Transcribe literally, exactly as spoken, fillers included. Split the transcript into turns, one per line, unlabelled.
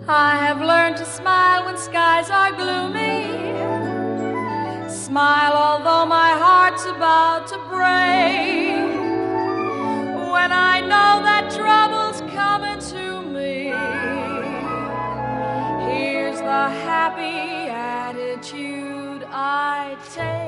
I have learned to smile when skies are gloomy. Smile although my heart's about to break. When I know that trouble's coming to me, here's the happy attitude I take.